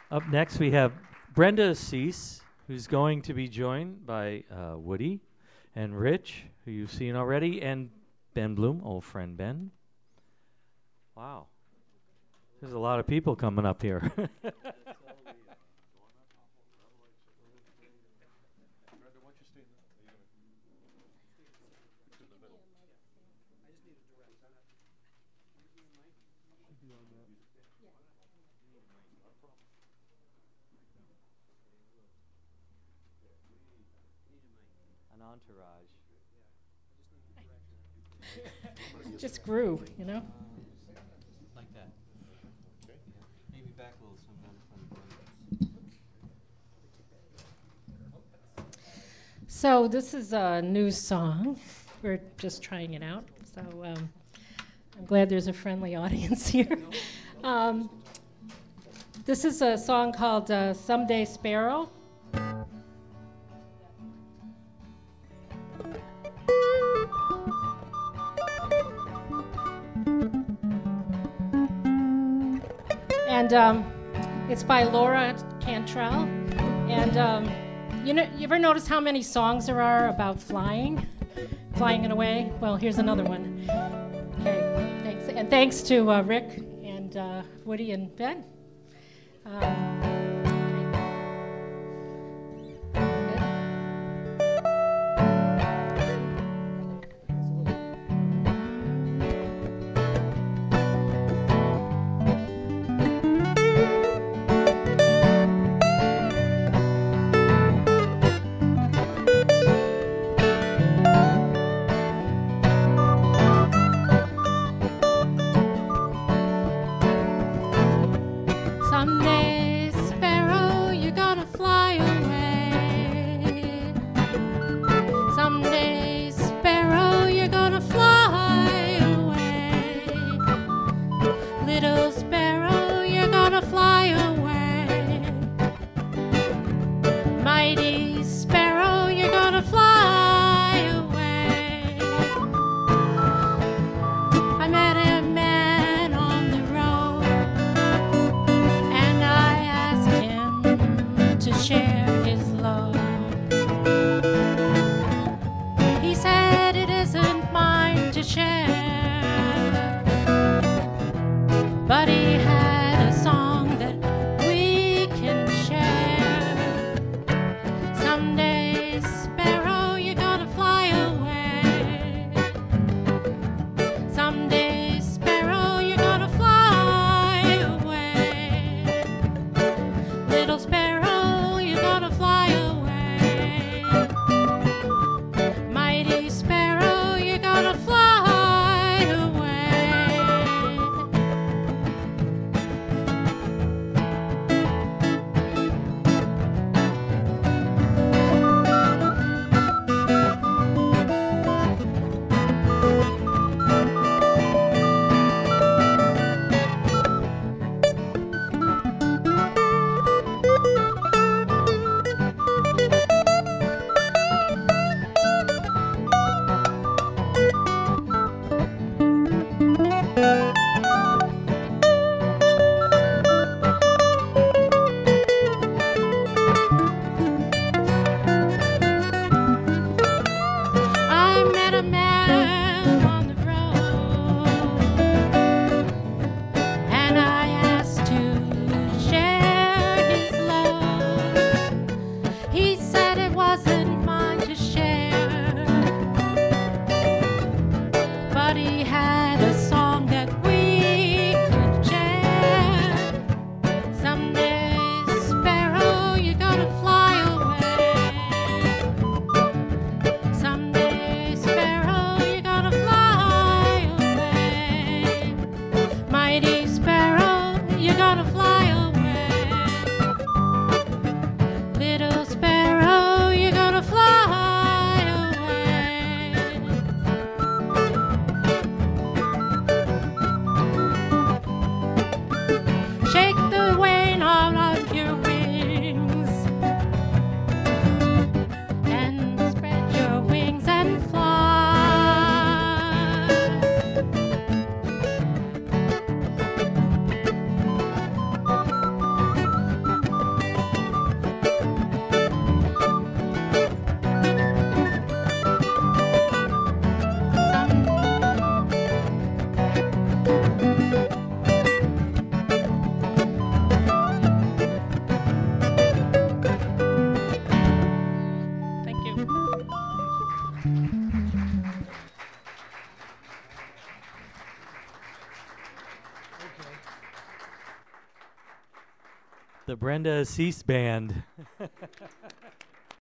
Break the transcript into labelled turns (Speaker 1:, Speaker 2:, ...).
Speaker 1: Up next, we have Brenda Assis, who's going to be joined by Woody and Rich, who you've seen already, and Ben Bloom, old friend Ben. Wow. There's a lot of people coming up here. An entourage.
Speaker 2: Just grew, you know?
Speaker 1: Like that. Maybe back a little
Speaker 2: So this is a new song. We're just trying it out. So I'm glad there's a friendly audience here. This is a song called Someday Sparrow. And it's by Laura Cantrell. And you ever notice how many songs there are about flying it away? Well, here's another one. Okay, thanks. And thanks to Rick and Woody and Ben. Someday, sparrow, you're gonna fly away. Someday, sparrow, you're gonna fly away. Little sparrow, you're gonna fly away. Mighty sparrow, you're gonna fly away. I met a man on the road, and I asked him to share his load. He said it isn't mine to share, but he had a song that
Speaker 1: The Brenda Assis Band.